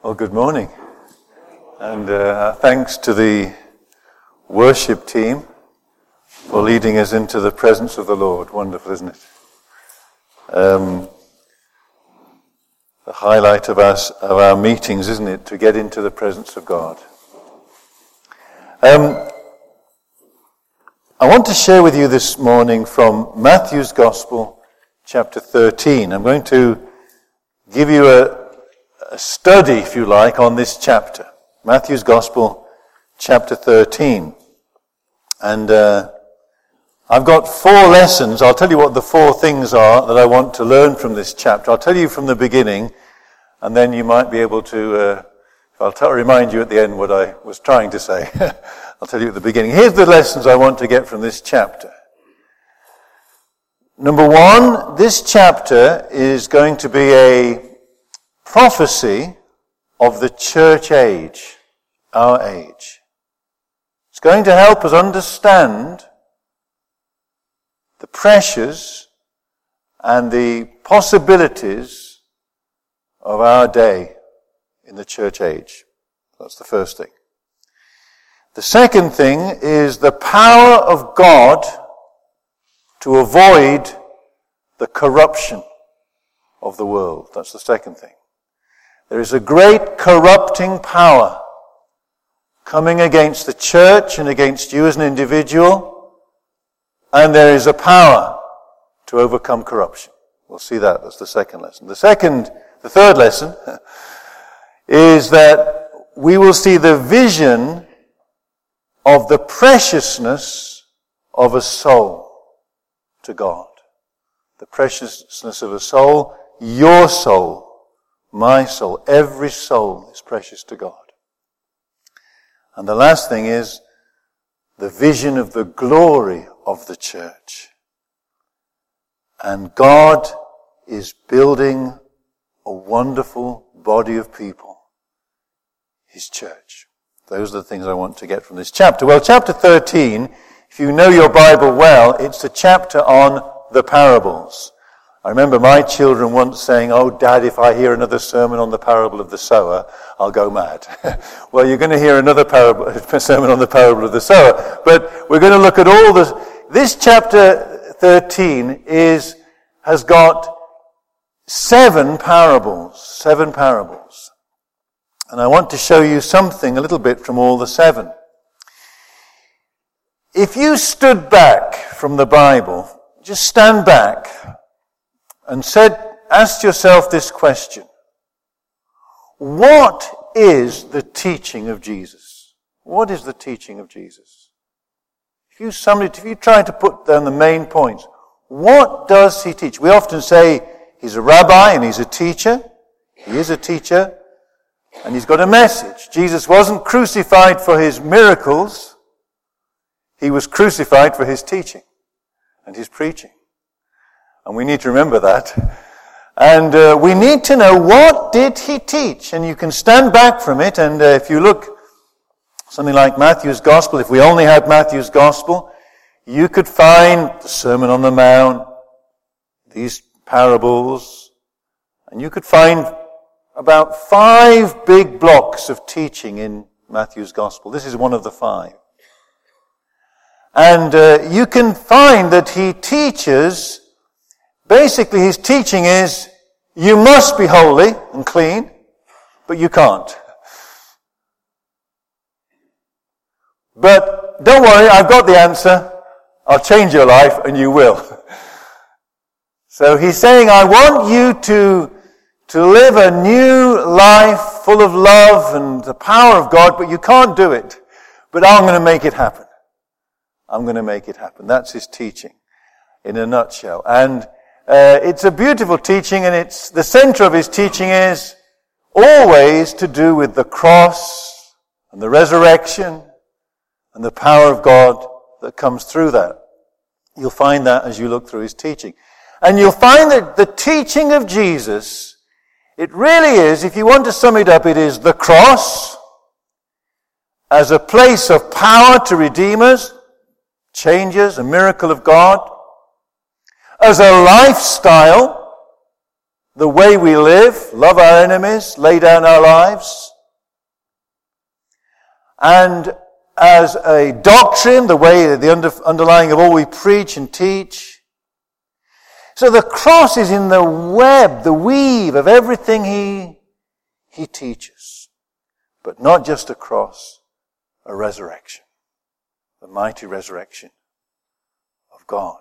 Well, good morning. And thanks to the worship team for leading us into the presence of the Lord. Wonderful, isn't it? The highlight of our meetings, isn't it? To get into the presence of God. I want to share with you this morning from Matthew's Gospel, chapter 13. I'm going to give you a study, if you like, on this chapter. Matthew's Gospel, chapter 13. And I've got 4 lessons. I'll tell you what the 4 things are that I want to learn from this chapter. I'll tell you from the beginning, and then you might be able to, remind you at the end what I was trying to say. I'll tell you at the beginning. Here's the lessons I want to get from this chapter. Number 1, this chapter is going to be a prophecy of the church age, our age. It's going to help us understand the pressures and the possibilities of our day in the church age. That's the first thing. The second thing is the power of God to avoid the corruption of the world. That's the second thing. There is a great corrupting power coming against the church and against you as an individual, and there is a power to overcome corruption. We'll see that. That's the second lesson. The third lesson is that we will see the vision of the preciousness of a soul to God. The preciousness of a soul, your soul, my soul, every soul is precious to God. And the last thing is the vision of the glory of the church. And God is building a wonderful body of people, His church. Those are the things I want to get from this chapter. Well, chapter 13, if you know your Bible well, it's a chapter on the parables. I remember my children once saying, "Oh, Dad, if I hear another sermon on the parable of the sower, I'll go mad." Well, you're going to hear another sermon on the parable of the sower. But we're going to look at all this. This chapter 13 has got 7 parables. 7 parables. And I want to show you something a little bit from all the 7. If you stood back from the Bible, just stand back, and asked yourself this question: what is the teaching of Jesus? What is the teaching of Jesus? If you try to put down the main points, what does he teach? We often say he's a rabbi and he's a teacher. He is a teacher and he's got a message. Jesus wasn't crucified for his miracles. He was crucified for his teaching and his preaching. And we need to remember that. And we need to know, what did he teach? And you can stand back from it, and if you look something like Matthew's Gospel, if we only had Matthew's Gospel, you could find the Sermon on the Mount, these parables, and you could find about 5 big blocks of teaching in Matthew's Gospel. This is one of the 5. And you can find that he teaches. Basically, his teaching is, you must be holy and clean, but you can't. But don't worry, I've got the answer. I'll change your life, and you will. So he's saying, I want you to live a new life full of love and the power of God, but you can't do it. But I'm going to make it happen. I'm going to make it happen. That's his teaching in a nutshell. And it's a beautiful teaching, and the center of his teaching is always to do with the cross and the resurrection and the power of God that comes through that. You'll find that as you look through his teaching. And you'll find that the teaching of Jesus, it really is, if you want to sum it up, it is the cross as a place of power to redeem us, change us, a miracle of God, as a lifestyle the way we live, love our enemies, lay down our lives. And as a doctrine, the way, the underlying of all we preach and teach. So the cross is in the web, the weave of everything he teaches. But not just a cross, a resurrection. The mighty resurrection of God.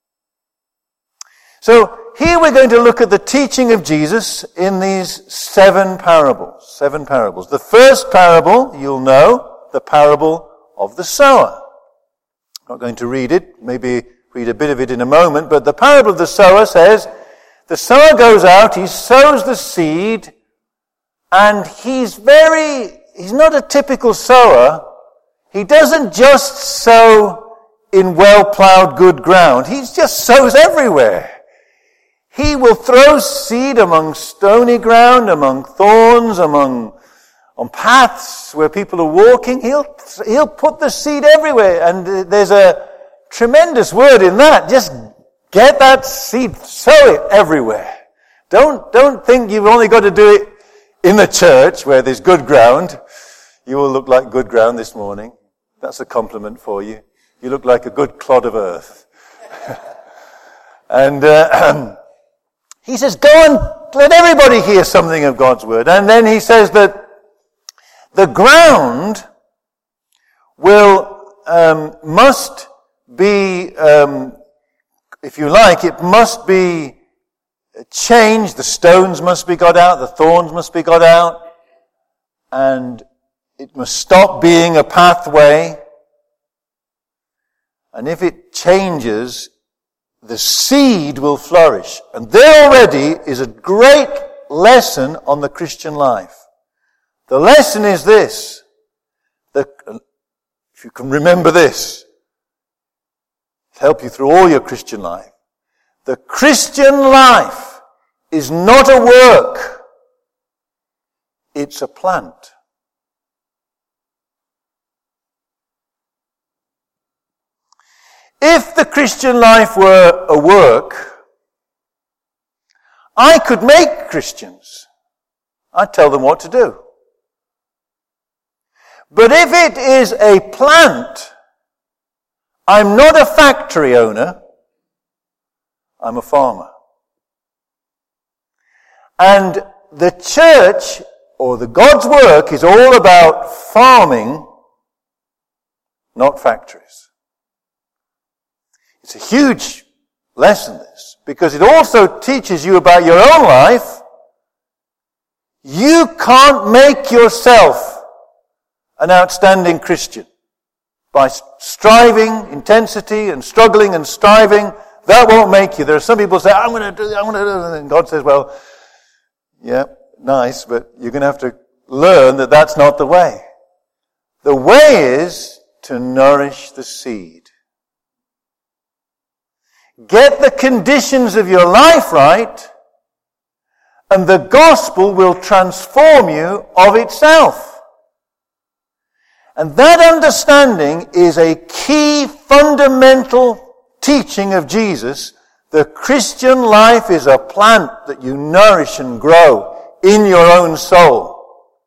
So here we're going to look at the teaching of Jesus in these 7 parables. 7 parables. The first parable, you'll know, the parable of the sower. I'm not going to read it, maybe read a bit of it in a moment, but the parable of the sower says, the sower goes out, he sows the seed, and he's not a typical sower. He doesn't just sow in well-plowed good ground. He just sows everywhere. He will throw seed among stony ground, among thorns, on paths where people are walking. He'll put the seed everywhere. And there's a tremendous word in that. Just get that seed, sow it everywhere. Don't think you've only got to do it in the church where there's good ground. You all look like good ground this morning. That's a compliment for you. You look like a good clod of earth. And he says, go and let everybody hear something of God's word. And then he says that the ground must be, if you like, it must be changed. The stones must be got out. The thorns must be got out. And it must stop being a pathway. And if it changes, the seed will flourish. And there already is a great lesson on the Christian life. The lesson is this. If you can remember this, it'll help you through all your Christian life. The Christian life is not a work. It's a plant. If the Christian life were a work, I could make Christians. I'd tell them what to do. But if it is a plant, I'm not a factory owner, I'm a farmer. And the church, or the God's work, is all about farming, not factories. It's a huge lesson, this, because it also teaches you about your own life. You can't make yourself an outstanding Christian by striving, intensity, and struggling and striving. That won't make you. There are some people who say, I'm going to do it, and God says, well, yeah, nice, but you're going to have to learn that that's not the way. The way is to nourish the seed. Get the conditions of your life right, and the gospel will transform you of itself. And that understanding is a key fundamental teaching of Jesus. The Christian life is a plant that you nourish and grow in your own soul.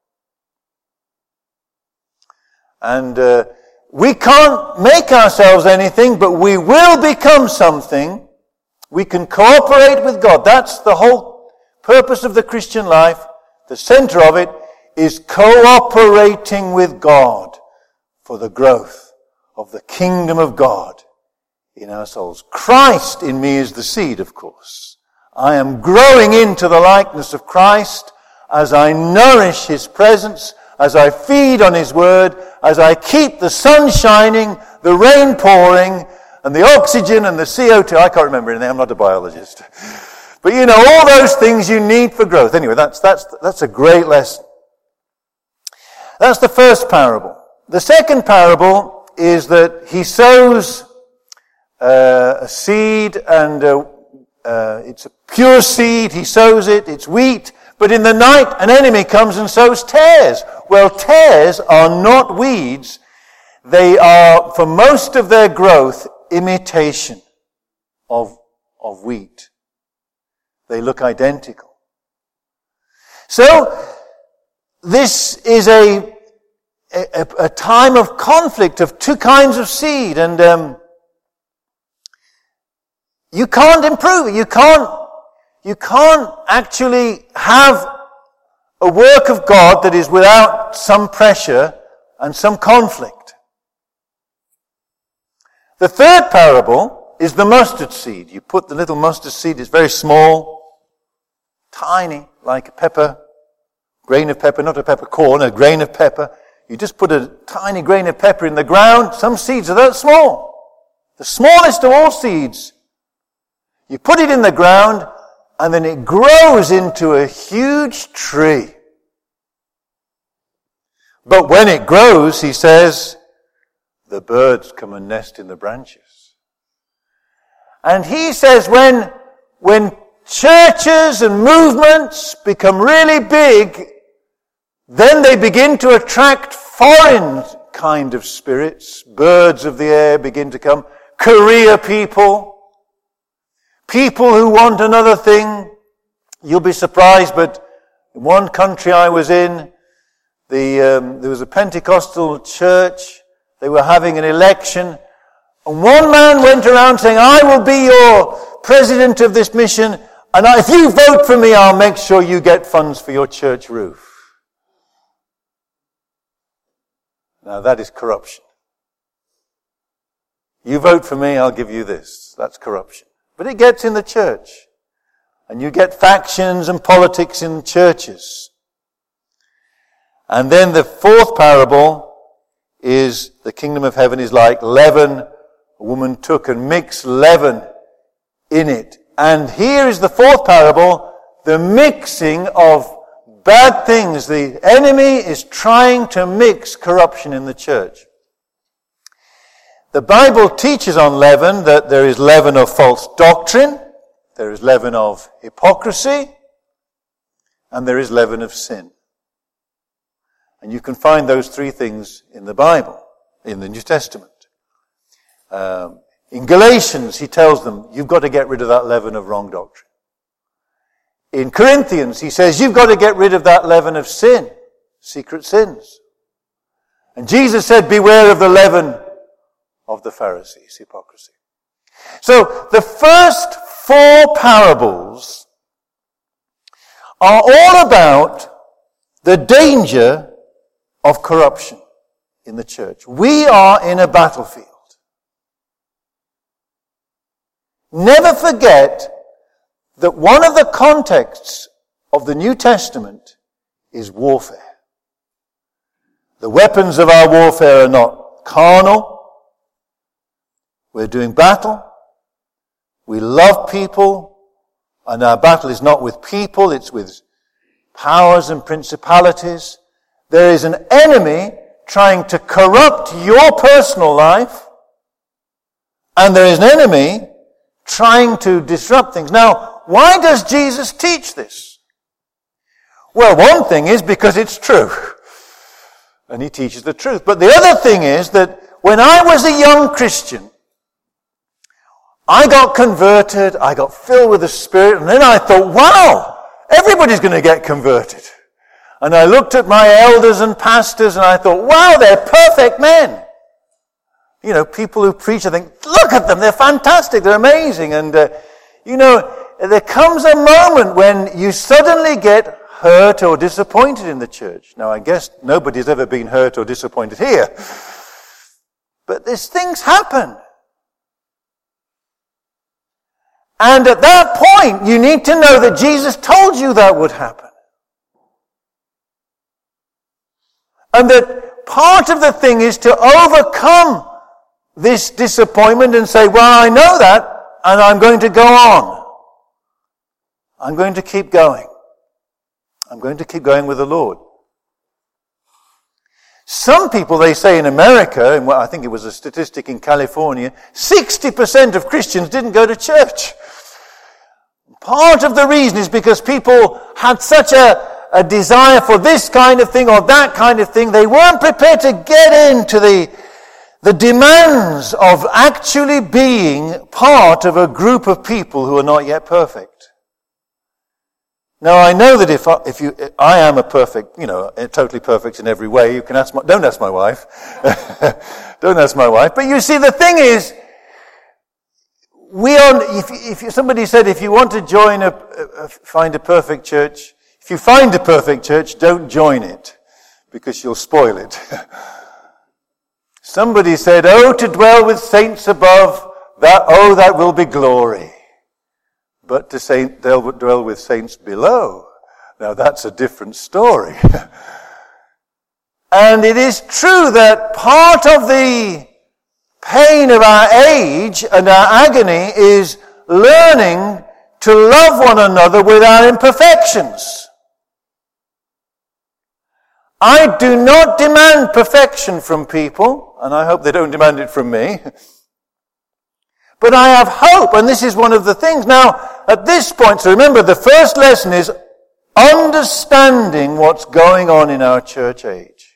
And we can't make ourselves anything, but we will become something. We can cooperate with God. That's the whole purpose of the Christian life. The center of it is cooperating with God for the growth of the kingdom of God in our souls. Christ in me is the seed, of course. I am growing into the likeness of Christ as I nourish His presence, as I feed on His word, as I keep the sun shining, the rain pouring, and the oxygen and the CO2. I can't remember anything. I'm not a biologist. But you know, all those things you need for growth. Anyway, that's a great lesson. That's the first parable. The second parable is that he sows a seed, and it's a pure seed. He sows it. It's wheat. But in the night, an enemy comes and sows tares. Well, tares are not weeds. They are, for most of their growth, imitation of wheat. They look identical. So, this is a time of conflict of two kinds of seed, and you can't improve it. You can't actually have a work of God that is without some pressure and some conflict. The third parable is the mustard seed. You put the little mustard seed, it's very small, tiny, like a pepper, grain of pepper, not a peppercorn, a grain of pepper. You just put a tiny grain of pepper in the ground. Some seeds are that small. The smallest of all seeds. You put it in the ground, and then it grows into a huge tree. But when it grows, he says, the birds come and nest in the branches. And he says when churches and movements become really big, then they begin to attract foreign kind of spirits. Birds of the air begin to come. Career people. People who want another thing. You'll be surprised, but in one country I was in, there was a Pentecostal church. They were having an election. And one man went around saying, I will be your president of this mission, and if you vote for me, I'll make sure you get funds for your church roof. Now that is corruption. You vote for me, I'll give you this. That's corruption. But it gets in the church. And you get factions and politics in churches. And then the fourth parable is the kingdom of heaven is like leaven. A woman took and mixed leaven in it. And here is the fourth parable, the mixing of bad things. The enemy is trying to mix corruption in the church. The Bible teaches on leaven that there is leaven of false doctrine, there is leaven of hypocrisy, and there is leaven of sin. And you can find those three things in the Bible, in the New Testament. In Galatians, he tells them, you've got to get rid of that leaven of wrong doctrine. In Corinthians, he says, you've got to get rid of that leaven of sin, secret sins. And Jesus said, beware of the leaven of the Pharisees, hypocrisy. So, the first four parables are all about the danger of corruption in the church. We are in a battlefield. Never forget that one of the contexts of the New Testament is warfare. The weapons of our warfare are not carnal. We're doing battle. We love people. And our battle is not with people, it's with powers and principalities. There is an enemy trying to corrupt your personal life. And there is an enemy trying to disrupt things. Now, why does Jesus teach this? Well, one thing is because it's true. And he teaches the truth. But the other thing is that when I was a young Christian, I got converted, I got filled with the Spirit, and then I thought, wow, everybody's going to get converted. And I looked at my elders and pastors, and I thought, wow, they're perfect men. You know, people who preach, I think, look at them, they're fantastic, they're amazing. And, there comes a moment when you suddenly get hurt or disappointed in the church. Now, I guess nobody's ever been hurt or disappointed here. But these things happen. And at that point, you need to know that Jesus told you that would happen. And that part of the thing is to overcome this disappointment and say, well, I know that, and I'm going to go on. I'm going to keep going. I'm going to keep going with the Lord. Some people, they say in America, and I think it was a statistic in California, 60% of Christians didn't go to church. Part of the reason is because people had such a desire for this kind of thing or that kind of thing, they weren't prepared to get into the demands of actually being part of a group of people who are not yet perfect. Now I know that I am a perfect, totally perfect in every way. You can don't ask my wife. Don't ask my wife. But you see, the thing is, somebody said, if you want to find a perfect church, if you find a perfect church, don't join it, because you'll spoil it. Somebody said, to dwell with saints above, that will be glory. But they'll dwell with saints below. Now that's a different story. And it is true that part of the pain of our age and our agony is learning to love one another with our imperfections. I do not demand perfection from people, and I hope they don't demand it from me. But I have hope, and this is one of the things. Now, at this point, so remember, the first lesson is understanding what's going on in our church age.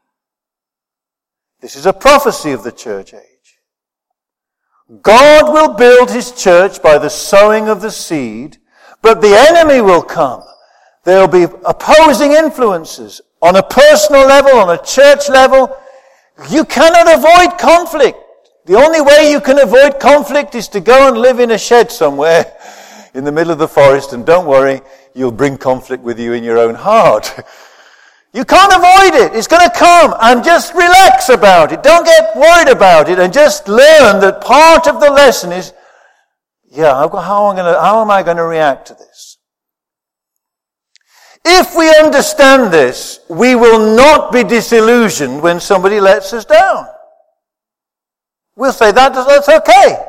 This is a prophecy of the church age. God will build his church by the sowing of the seed, but the enemy will come. There will be opposing influences on a personal level, on a church level. You cannot avoid conflict. The only way you can avoid conflict is to go and live in a shed somewhere in the middle of the forest, and don't worry, you'll bring conflict with you in your own heart. You can't avoid it. It's going to come, and just relax about it. Don't get worried about it, and just learn that part of the lesson is, how am I going to react to this? If we understand this, we will not be disillusioned when somebody lets us down. We'll say, that's okay.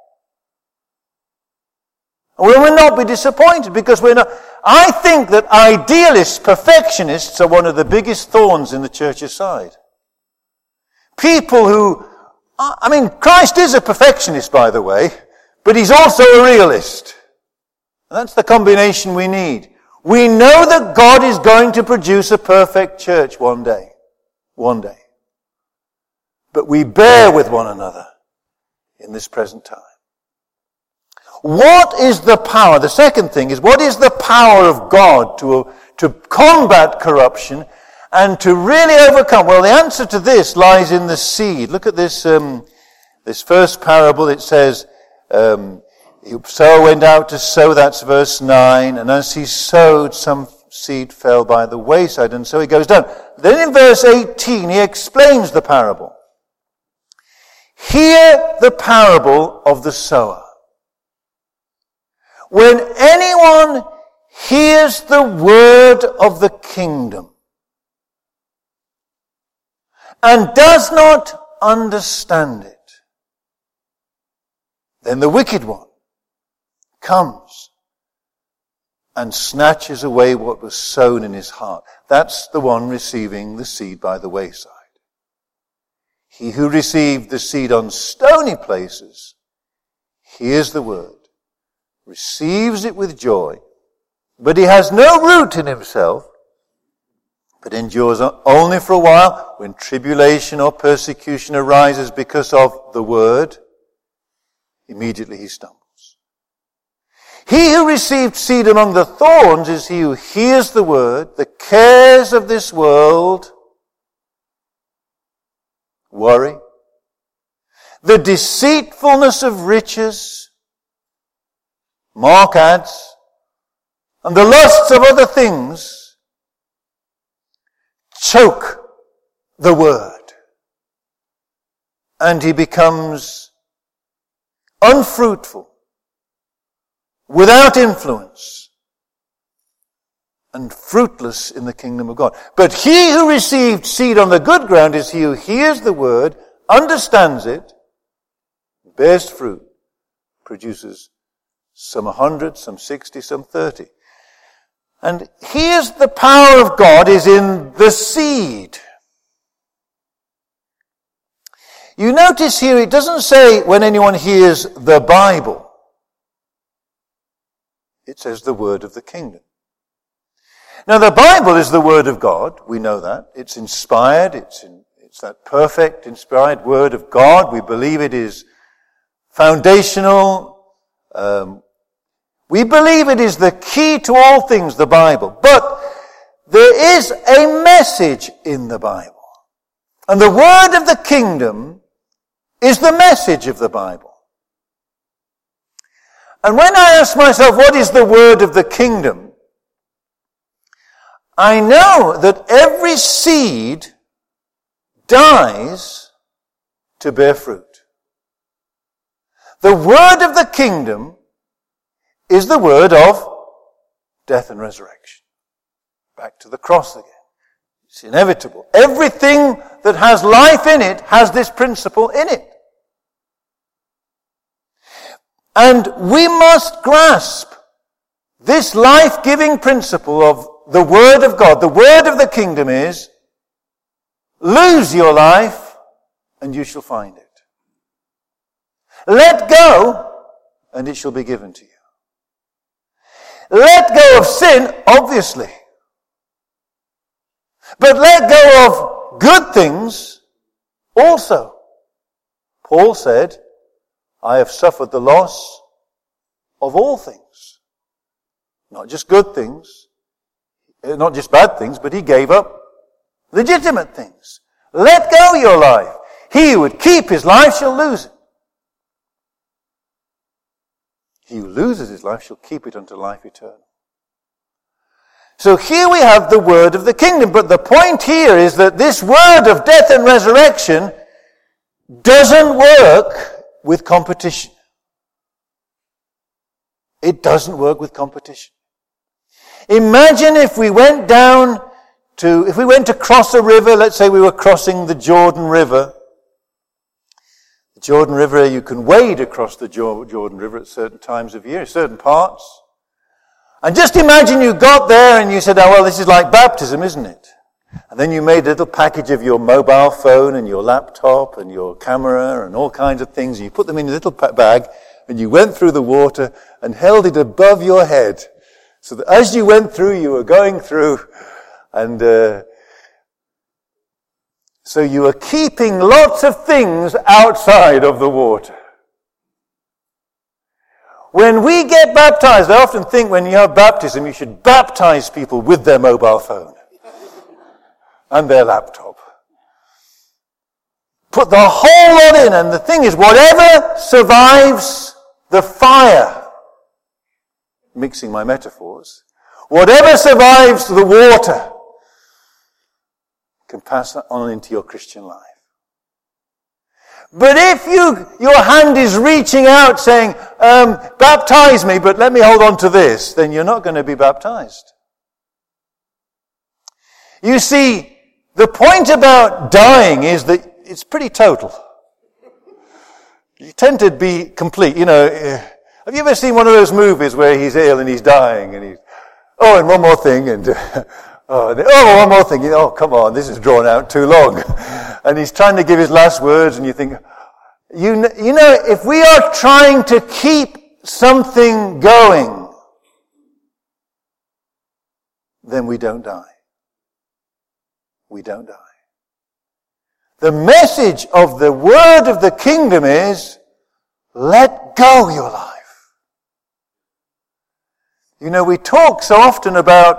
We will not be disappointed, because we're not. I think that idealists, perfectionists, are one of the biggest thorns in the church's side. People who, Christ is a perfectionist, by the way, but he's also a realist. And that's the combination we need. We know that God is going to produce a perfect church one day. One day. But we bear with one another in this present time. What is the power? The second thing is, what is the power of God to combat corruption and to really overcome? Well, the answer to this lies in the seed. Look at this first parable. It says, the sower went out to sow, that's verse 9, and as he sowed, some seed fell by the wayside, and so he goes down. Then in verse 18, he explains the parable. Hear the parable of the sower. When anyone hears the word of the kingdom and does not understand it, then the wicked one comes and snatches away what was sown in his heart. That's the one receiving the seed by the wayside. He who received the seed on stony places hears the word, receives it with joy, but he has no root in himself, but endures only for a while. When tribulation or persecution arises because of the word, immediately he stumbles. He who received seed among the thorns is he who hears the word, the cares of this world, worry, the deceitfulness of riches, Mark adds, and the lusts of other things choke the word, and he becomes unfruitful, without influence, and fruitless in the kingdom of God. But he who received seed on the good ground is he who hears the word, understands it, bears fruit, produces some 100, some 60, some 30. And here's the power of God is in the seed. You notice here it doesn't say when anyone hears the Bible. It says the word of the kingdom. Now the Bible is the word of God. We know that. It's inspired. It's that perfect, inspired word of God. We believe it is foundational. We believe it is the key to all things, the Bible. But there is a message in the Bible. And the word of the kingdom is the message of the Bible. And when I ask myself, what is the word of the kingdom? I know that every seed dies to bear fruit. The word of the kingdom is the word of death and resurrection. Back to the cross again. It's inevitable. Everything that has life in it has this principle in it. And we must grasp this life-giving principle of the Word of God. The word of the kingdom is, lose your life and you shall find it. Let go and it shall be given to you. Let go of sin, obviously. But let go of good things also. Paul said, I have suffered the loss of all things. Not just good things, not just bad things, but he gave up legitimate things. Let go your life. He who would keep his life shall lose it. He who loses his life shall keep it unto life eternal. So here we have the word of the kingdom. But the point here is that this word of death and resurrection doesn't work with competition. It doesn't work with competition. Imagine if we went to cross a river, let's say we were crossing the Jordan River. The Jordan River, you can wade across the Jordan River at certain times of year, certain parts. And just imagine you got there and you said, oh, well, this is like baptism, isn't it? And then you made a little package of your mobile phone and your laptop and your camera and all kinds of things. And you put them in a little bag and you went through the water and held it above your head. So that as you went through, you were going through and so you were keeping lots of things outside of the water. When we get baptized, I often think when you have baptism, you should baptize people with their mobile phone and their laptop. Put the whole lot in, and the thing is, whatever survives the fire, mixing my metaphors, whatever survives the water can pass on into your Christian life. But if your hand is reaching out saying, baptize me, but let me hold on to this, then you're not going to be baptized. You see, the point about dying is that it's pretty total. You tend to be complete. You know, have you ever seen one of those movies where he's ill and he's dying and and one more thing and one more thing. Oh, come on, this is drawn out too long. And he's trying to give his last words and you think, you know, if we are trying to keep something going, then we don't die. We don't die. The message of the word of the kingdom is, let go your life. You know, we talk so often about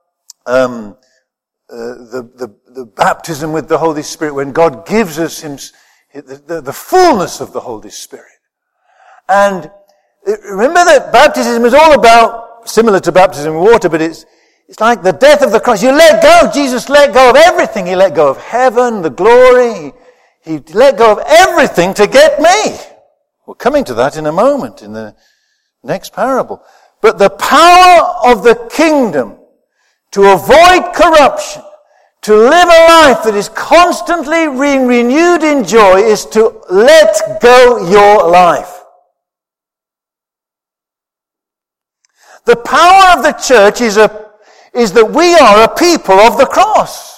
the baptism with the Holy Spirit when God gives us the fullness of the Holy Spirit. And remember that baptism is all about, similar to baptism in water, but it's like the death of the cross. You let go. Jesus let go of everything. He let go of heaven, the glory. He let go of everything to get me. We're coming to that in a moment in the next parable. But the power of the kingdom to avoid corruption, to live a life that is constantly being renewed in joy, is to let go your life. The power of the church is that we are a people of the cross.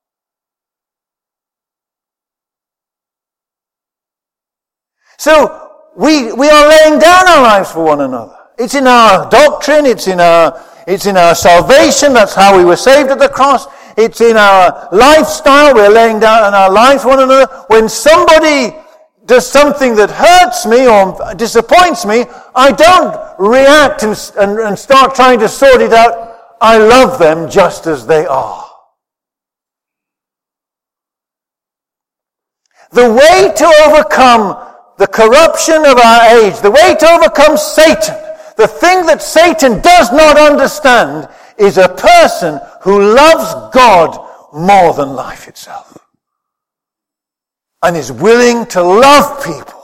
So we are laying down our lives for one another. It's in our doctrine, it's in our salvation, that's how we were saved at the cross. It's in our lifestyle, we're laying down our lives for one another. When somebody does something that hurts me or disappoints me, I don't react and start trying to sort it out. I love them just as they are. The way to overcome the corruption of our age, the way to overcome Satan, the thing that Satan does not understand is a person who loves God more than life itself. And is willing to love people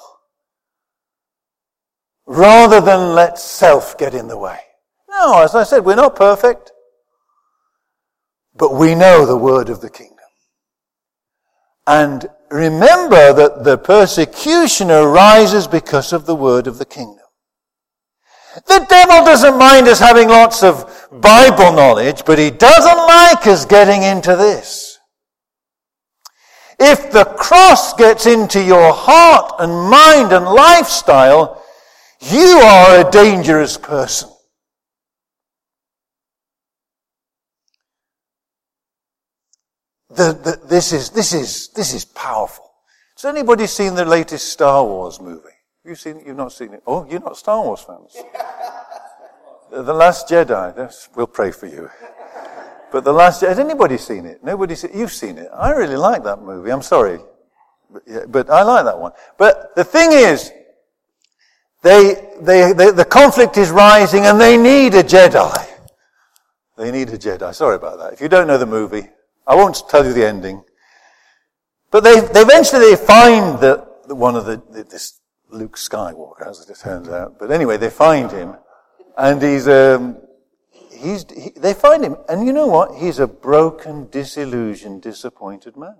rather than let self get in the way. No, as I said, we're not perfect. But we know the word of the kingdom. And remember that the persecution arises because of the word of the kingdom. The devil doesn't mind us having lots of Bible knowledge, but he doesn't like us getting into this. If the cross gets into your heart and mind and lifestyle, you are a dangerous person. This is powerful. Has anybody seen the latest Star Wars movie? You've not seen it? Oh, you're not Star Wars fans. The Last Jedi. We'll pray for you. But The Last Jedi, has anybody seen it? Nobody seen it? You've seen it. I really like that movie. I'm sorry. But I like that one. But the thing is, the conflict is rising and they need a Jedi. They need a Jedi. Sorry about that. If you don't know the movie, I won't tell you the ending. But they eventually find one of this Luke Skywalker, as it turns out. But anyway, they find him, and they find him, and you know what? He's a broken, disillusioned, disappointed man.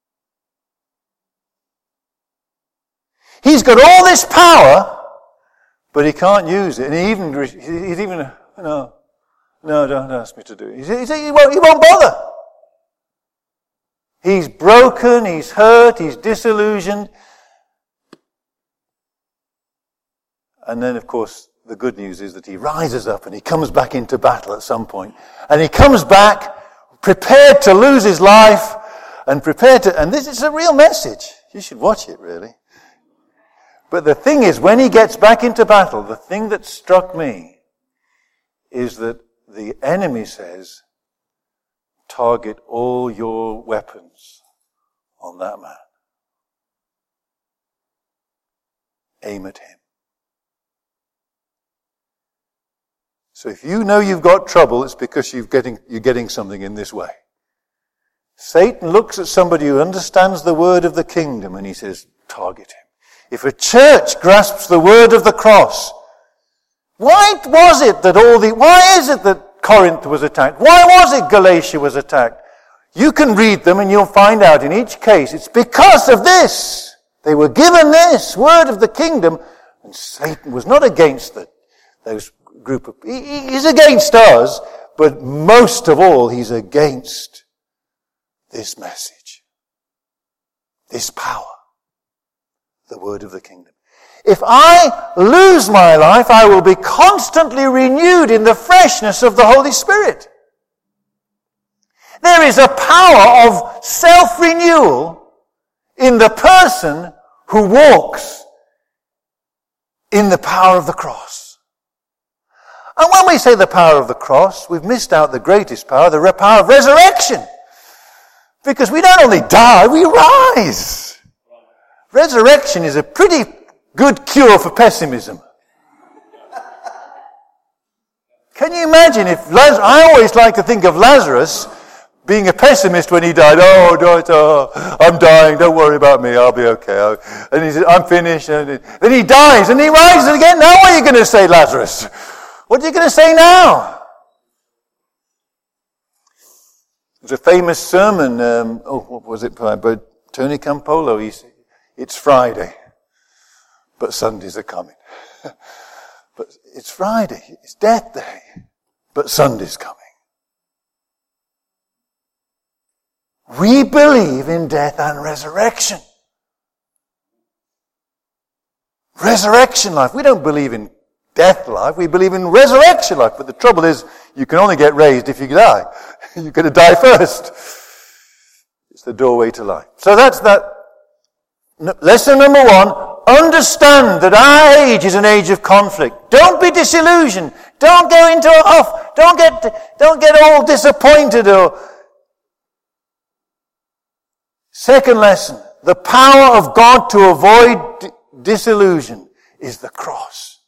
He's got all this power, but he can't use it. And he's even no, don't ask me to do it. He won't bother. He's broken, he's hurt, he's disillusioned. And then, of course, the good news is that he rises up and he comes back into battle at some point. And he comes back prepared to lose his life and and this is a real message. You should watch it, really. But the thing is, when he gets back into battle, the thing that struck me is that the enemy says, target all your weapons on that man. Aim at him. So if you know you've got trouble, it's because you're getting something in this way. Satan looks at somebody who understands the word of the kingdom and he says, target him. If a church grasps the word of the cross, why is it that Corinth was attacked? Why was it Galatia was attacked? You can read them and you'll find out in each case it's because of this. They were given this word of the kingdom, and Satan was not against those group of... He's against us, but most of all he's against this message. This power. The word of the kingdom. If I lose my life, I will be constantly renewed in the freshness of the Holy Spirit. There is a power of self-renewal in the person who walks in the power of the cross. And when we say the power of the cross, we've missed out the greatest power, the power of resurrection. Because we don't only die, we rise. Resurrection is a pretty good cure for pessimism. Can you imagine if I always like to think of Lazarus being a pessimist when he died. I'm dying, don't worry about me, I'll be okay. And he said, I'm finished. And then he dies and he rises again. Now what are you going to say, Lazarus? What are you going to say now? There's a famous sermon, what was it by Tony Campolo? He said, it's Friday, but Sundays are coming. But it's Friday, it's Death Day, but Sunday's coming. We believe in death and resurrection. Resurrection life. We don't believe in death life, we believe in resurrection life. But the trouble is, you can only get raised if you die. You're going to die first. It's the doorway to life. So that's that Lesson number 1, understand that our age is an age of conflict. Don't be disillusioned. Don't go into off. Don't get all disappointed. Second lesson, the power of God to avoid disillusion is the cross.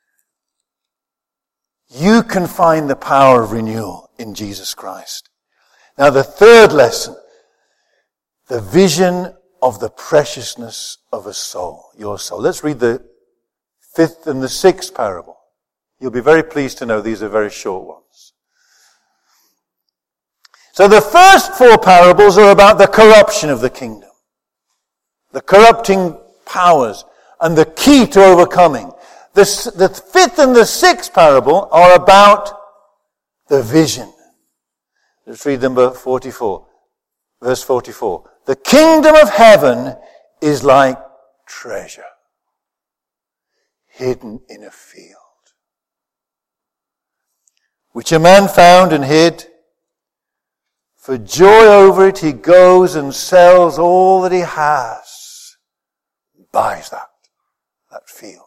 You can find the power of renewal in Jesus Christ. Now the third lesson, the vision of the preciousness of a soul, your soul. Let's read the 5th and the 6th parable. You'll be very pleased to know these are very short ones. So the first 4 parables are about the corruption of the kingdom, the corrupting powers, and the key to overcoming. The 5th and the 6th parable are about the vision. Let's read number 44, verse 44. The kingdom of heaven is like treasure hidden in a field, which a man found and hid. For joy over it, he goes and sells all that he has, buys that field.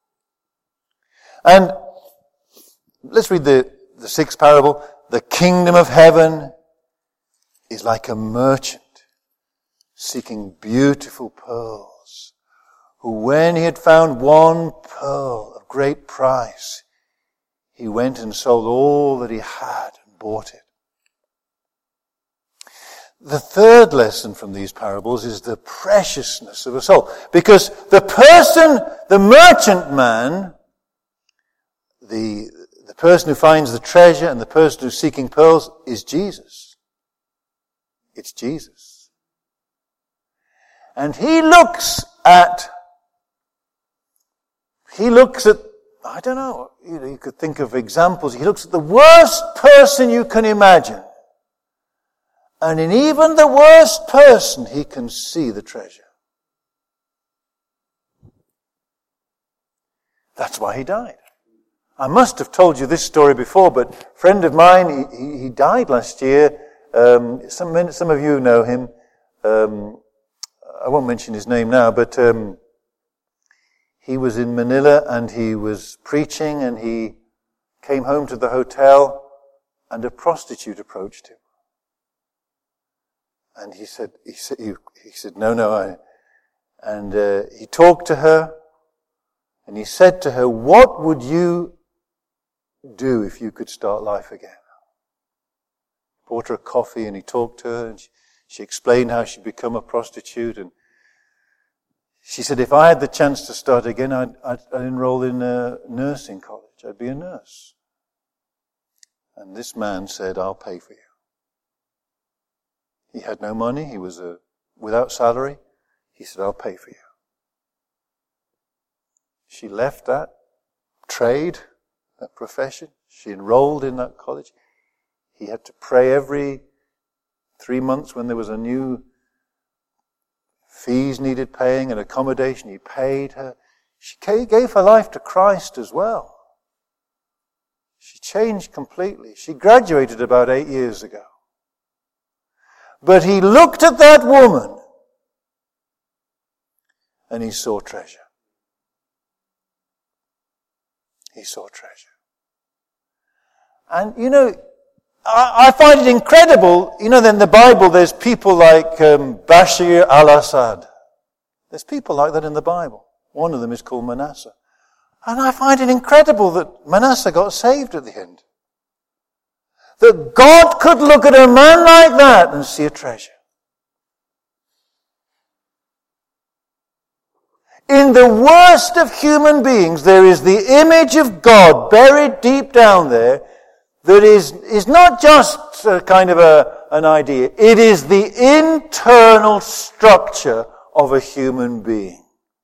And let's read the 6th parable. The kingdom of heaven is like a merchant seeking beautiful pearls, who when he had found one pearl of great price, he went and sold all that he had and bought it. The third lesson from these parables is the preciousness of a soul. Because the merchant man, the person who finds the treasure and the person who's seeking pearls is Jesus. It's Jesus. And he looks at, I don't know, you could think of examples. He looks at the worst person you can imagine. And in even the worst person, he can see the treasure. That's why he died. I must have told you this story before, but a friend of mine, he died last year. Some of you know him. I won't mention his name now, but he was in Manila and he was preaching, and he came home to the hotel and a prostitute approached him. And he said, no. And he talked to her, and he said to her, what would you do if you could start life again? Bought her a coffee, and he talked to her, and she explained how she'd become a prostitute. And she said, if I had the chance to start again, I'd enroll in a nursing college. I'd be a nurse. And this man said, I'll pay for you. He had no money. He was without salary. He said, I'll pay for you. She left that trade, that profession. She enrolled in that college. He had to pray every 3 months when there was a new fees needed paying and accommodation. He paid her. She gave her life to Christ as well. She changed completely. She graduated about 8 years ago. But he looked at that woman and he saw treasure. He saw treasure. And I find it incredible, in the Bible there's people like Bashir al-Assad. There's people like that in the Bible. One of them is called Manasseh. And I find it incredible that Manasseh got saved at the end. That God could look at a man like that and see a treasure. In the worst of human beings, there is the image of God buried deep down there that is not just a kind of an idea. It is the internal structure of a human being.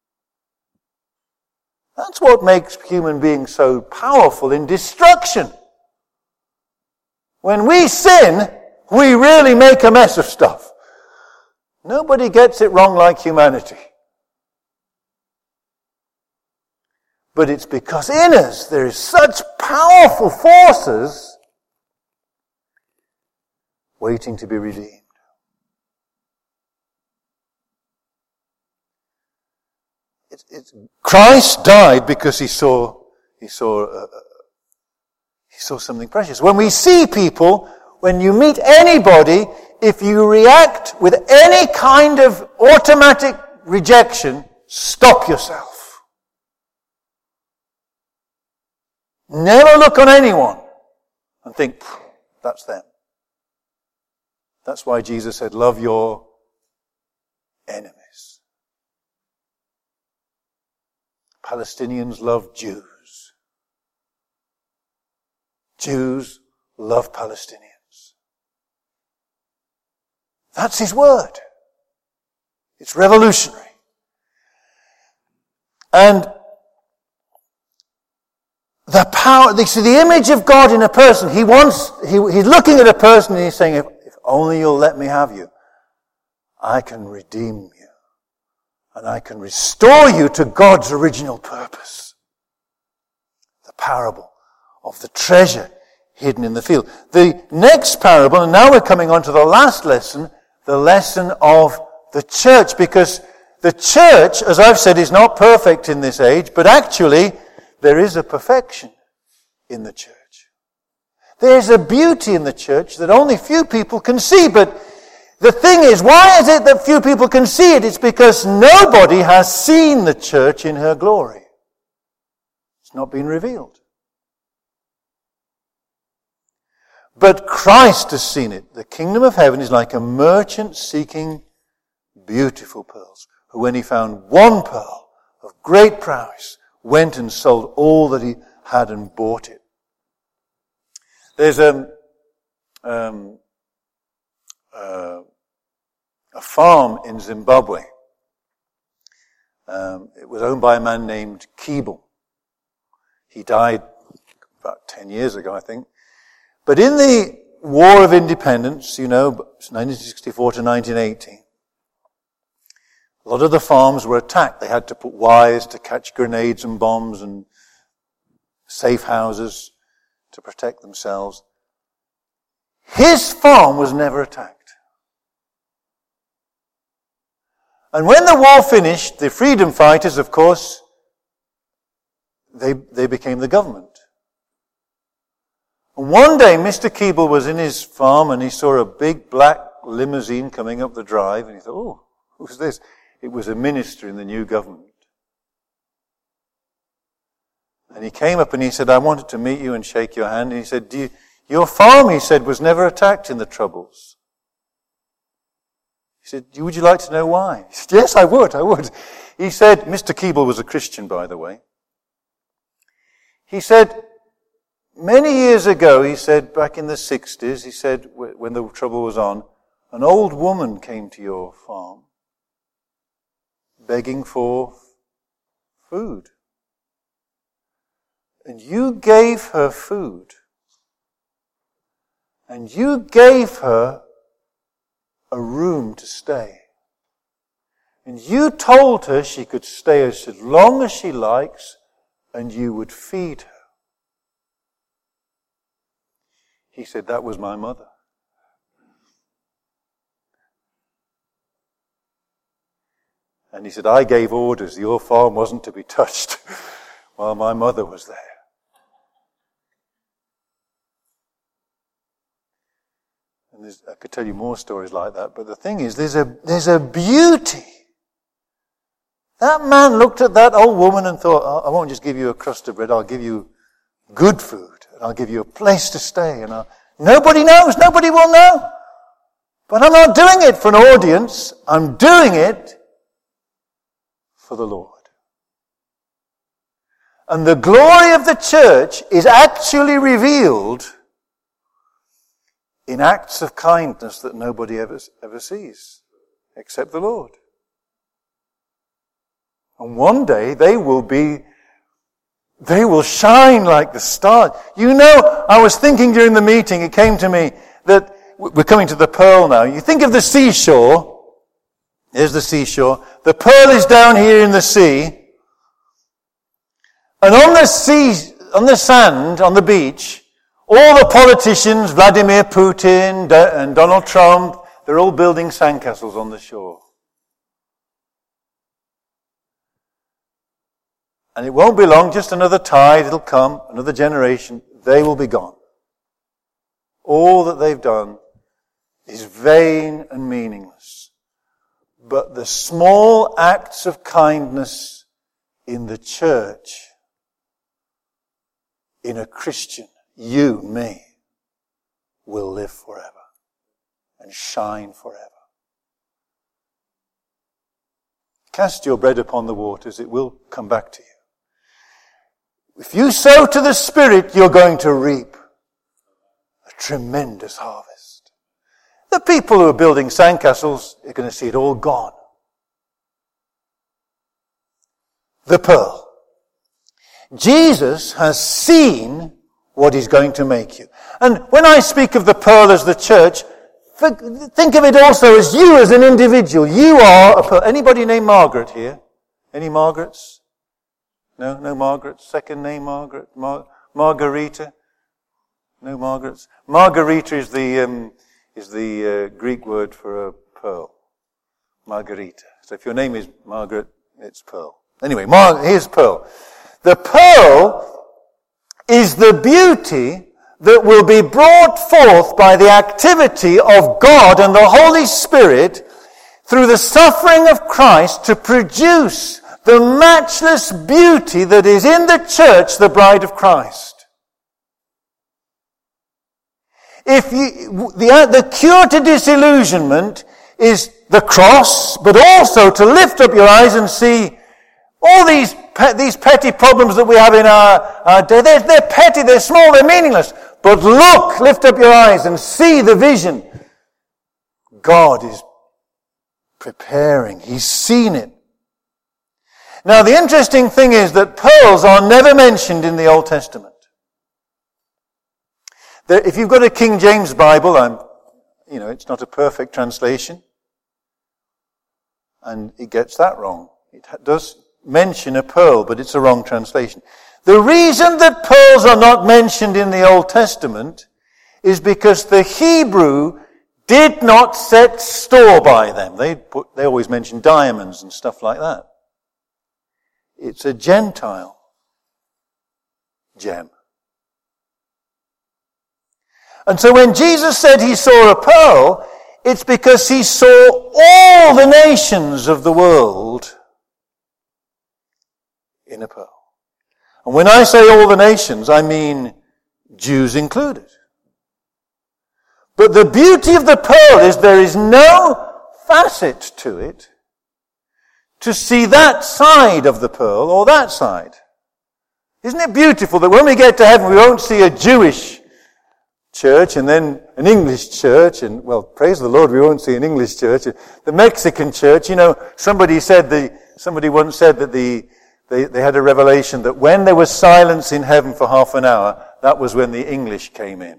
That's what makes human beings so powerful in destruction. When we sin, we really make a mess of stuff. Nobody gets it wrong like humanity. But it's because in us there is such powerful forces waiting to be redeemed. Christ died because he saw something precious. When we see people, when you meet anybody, if you react with any kind of automatic rejection, stop yourself. Never look on anyone and think, that's them. That's why Jesus said, love your enemies. Palestinians love Jews. Jews love Palestinians. That's his word. It's revolutionary. And the power, the image of God in a person, he's looking at a person and he's saying, if only you'll let me have you, I can redeem you. And I can restore you to God's original purpose. The parable of the treasure hidden in the field. The next parable, and now we're coming on to the last lesson, the lesson of the church, because the church, as I've said, is not perfect in this age, but actually there is a perfection in the church. There's a beauty in the church that only few people can see, but the thing is, why is it that few people can see it? It's because nobody has seen the church in her glory. It's not been revealed. But Christ has seen it. The kingdom of heaven is like a merchant seeking beautiful pearls, who when he found one pearl of great price, went and sold all that he had and bought it. There's a farm in Zimbabwe. It was owned by a man named Keeble. He died about 10 years ago, I think. But in the War of Independence, 1964 to 1918, a lot of the farms were attacked. They had to put wires to catch grenades and bombs and safe houses to protect themselves. His farm was never attacked. And when the war finished, the freedom fighters, of course, they became the government. And one day, Mr. Keeble was in his farm and he saw a big black limousine coming up the drive and he thought, oh, who's this? It was a minister in the new government. And he came up and he said, I wanted to meet you and shake your hand. And he said, your farm, he said, was never attacked in the Troubles. He said, would you like to know why? He said, yes, I would. He said, Mr. Keeble was a Christian, by the way. He said, many years ago, he said, back in the 60s, he said, when the trouble was on, an old woman came to your farm begging for food. And you gave her food. And you gave her a room to stay. And you told her she could stay as long as she likes, and you would feed her. He said, that was my mother. And he said, I gave orders. Your farm wasn't to be touched while my mother was there. And I could tell you more stories like that, but the thing is, there's a beauty. That man looked at that old woman and thought, I won't just give you a crust of bread, I'll give you good food, and I'll give you a place to stay, and nobody knows, nobody will know. But I'm not doing it for an audience, I'm doing it for the Lord. And the glory of the church is actually revealed in acts of kindness that nobody ever sees, except the Lord. And one day they will shine like the stars. I was thinking during the meeting, it came to me that we're coming to the pearl now. You think of the seashore. Here's the seashore. The pearl is down here in the sea. And on the sea, on the sand, on the beach, all the politicians, Vladimir Putin and Donald Trump, they're all building sandcastles on the shore. And it won't be long, just another tide, it'll come, another generation, they will be gone. All that they've done is vain and meaningless. But the small acts of kindness in the church, in a Christian, you, me, will live forever and shine forever. Cast your bread upon the waters, it will come back to you. If you sow to the Spirit, you're going to reap a tremendous harvest. The people who are building sandcastles are going to see it all gone. The pearl. Jesus has seen what he's going to make you. And when I speak of the pearl as the church, think of it also as you as an individual. You are a pearl. Anybody named Margaret here? Any Margarets? No Margarets. Second name Margaret. Margarita. No Margarets. Margarita is the Greek word for a pearl. Margarita. So if your name is Margaret, it's pearl. Anyway, here's pearl. The pearl is the beauty that will be brought forth by the activity of God and the Holy Spirit through the suffering of Christ to produce the matchless beauty that is in the church, the bride of Christ. The cure to disillusionment is the cross, but also to lift up your eyes and see all these petty problems that we have in our day. They're petty, they're small, they're meaningless. But look, lift up your eyes and see the vision. God is preparing. He's seen it. Now, the interesting thing is that pearls are never mentioned in the Old Testament. If you've got a King James Bible, it's not a perfect translation. And it gets that wrong. It does mention a pearl, but it's a wrong translation. The reason that pearls are not mentioned in the Old Testament is because the Hebrew did not set store by them. They always mention diamonds and stuff like that. It's a Gentile gem. And so when Jesus said he saw a pearl, it's because he saw all the nations of the world in a pearl. And when I say all the nations, I mean Jews included. But the beauty of the pearl is there is no facet to it to see that side of the pearl or that side. Isn't it beautiful that when we get to heaven we won't see a Jewish church and then an English church, and well, praise the Lord, we won't see an English church. The Mexican church, somebody once said that they had a revelation that when there was silence in heaven for half an hour, that was when the English came in.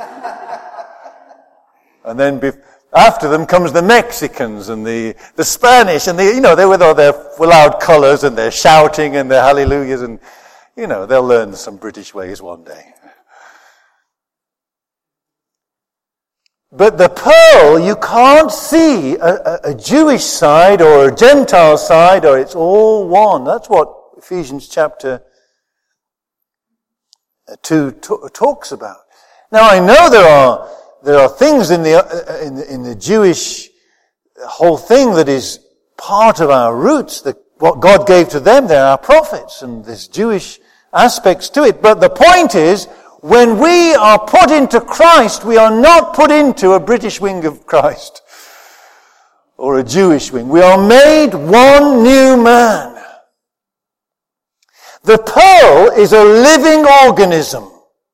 And then after them comes the Mexicans and the Spanish, and they with all their loud colours and their shouting and their hallelujahs, and they'll learn some British ways one day. But the pearl, you can't see a Jewish side or a Gentile side, or it's all one. That's what Ephesians chapter 2 talks about. Now I know there are things in the Jewish whole thing that is part of our roots, that what God gave to them, they're our prophets, and there's Jewish aspects to it. But the point is, when we are put into Christ, we are not put into a British wing of Christ or a Jewish wing. We are made one new man. The pearl is a living organism.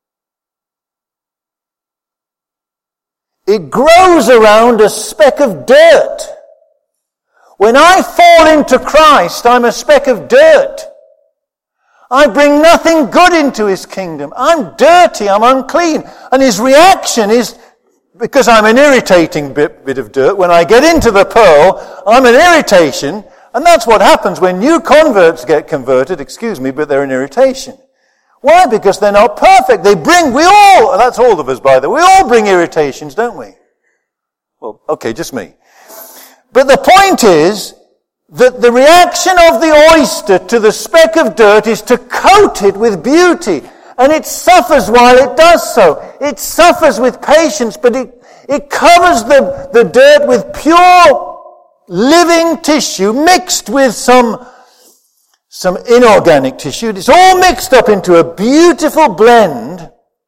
It grows around a speck of dirt. When I fall into Christ, I'm a speck of dirt. I bring nothing good into his kingdom. I'm dirty, I'm unclean. And his reaction is, because I'm an irritating bit of dirt, when I get into the pearl, I'm an irritation. And that's what happens when new converts get converted, but they're an irritation. Why? Because they're not perfect. That's all of us by the way, we all bring irritations, don't we? Well, okay, just me. But the point is that the reaction of the oyster to the speck of dirt is to coat it with beauty. And it suffers while it does so. It suffers with patience, but it covers the dirt with pure living tissue mixed with some inorganic tissue. It's all mixed up into a beautiful blend.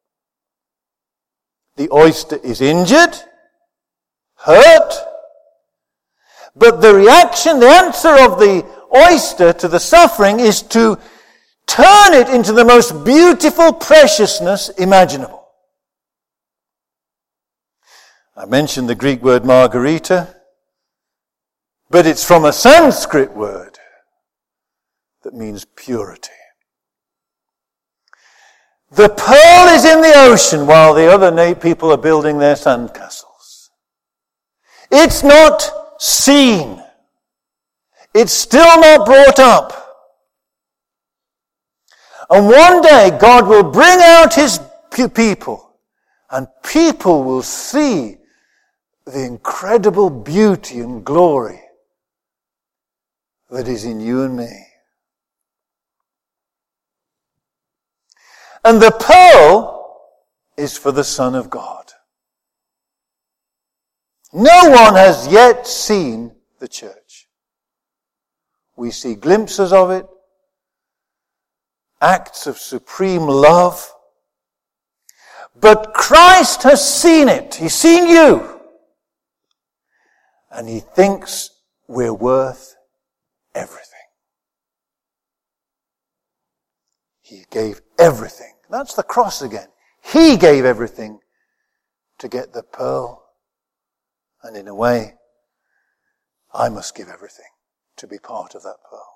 The oyster is injured, hurt, but the reaction, the answer of the oyster to the suffering is to turn it into the most beautiful preciousness imaginable. I mentioned the Greek word margarita, but it's from a Sanskrit word that means purity. The pearl is in the ocean while the other people are building their sandcastles. It's not seen. It's still not brought up. And one day God will bring out his people, and people will see the incredible beauty and glory that is in you and me. And the pearl is for the Son of God. No one has yet seen the church. We see glimpses of it, acts of supreme love. But Christ has seen it. He's seen you. And he thinks we're worth everything. He gave everything. That's the cross again. He gave everything to get the pearl. And in a way, I must give everything to be part of that pearl.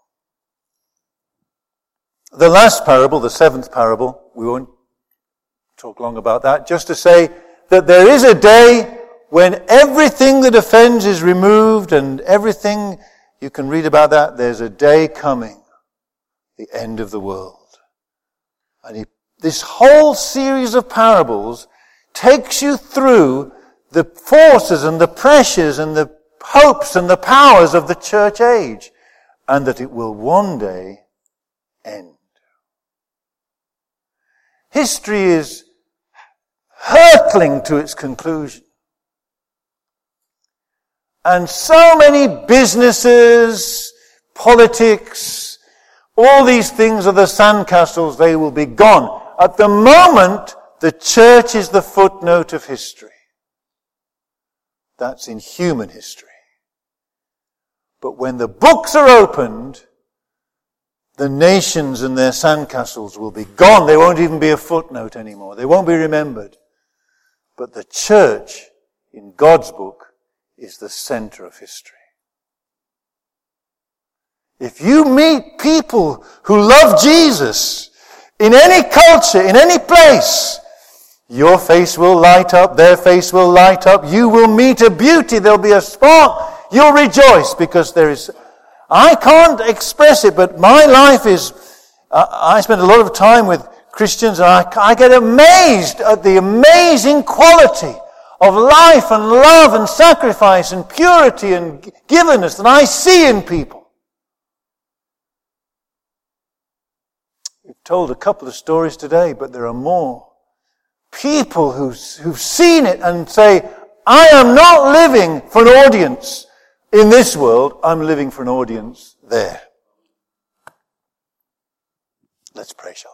The last parable, the seventh parable, we won't talk long about that, just to say that there is a day when everything that offends is removed and everything, you can read about that, there's a day coming, the end of the world. And this whole series of parables takes you through the forces and the pressures and the hopes and the powers of the church age, and that it will one day end. History is hurtling to its conclusion. And so many businesses, politics, all these things are the sandcastles, they will be gone. At the moment, the church is the footnote of history. That's in human history. But when the books are opened, the nations and their sandcastles will be gone. They won't even be a footnote anymore. They won't be remembered. But the church in God's book is the center of history. If you meet people who love Jesus in any culture, in any place, your face will light up, their face will light up, you will meet a beauty, there'll be a spark, you'll rejoice because there is, I can't express it, but my life is, I spend a lot of time with Christians and I get amazed at the amazing quality of life and love and sacrifice and purity and givenness that I see in people. We've told a couple of stories today, but there are more. People who've seen it and say, I am not living for an audience in this world, I'm living for an audience there. Let's pray, shall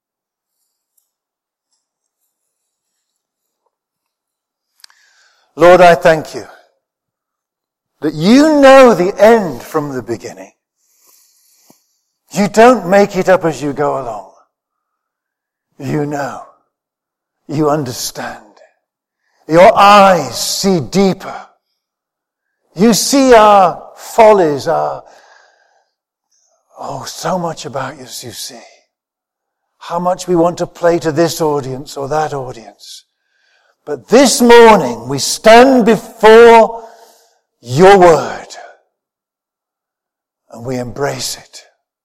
we? Lord, I thank you that you know the end from the beginning. You don't make it up as you go along. You know. You understand. Your eyes see deeper. You see our follies, so much about us you see. How much we want to play to this audience or that audience. But this morning we stand before your word and we embrace it.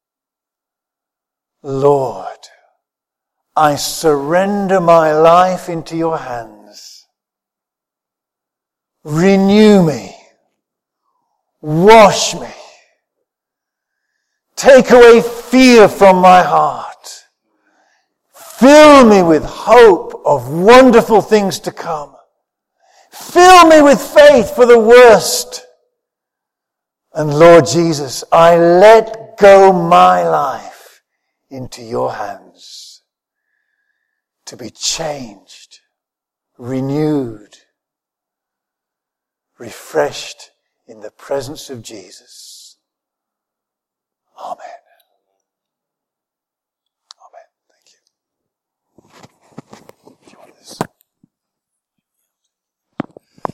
Lord, I surrender my life into your hands. Renew me. Wash me. Take away fear from my heart. Fill me with hope of wonderful things to come. Fill me with faith for the worst. And Lord Jesus, I let go my life into your hands to be changed, renewed, refreshed in the presence of Jesus. Amen.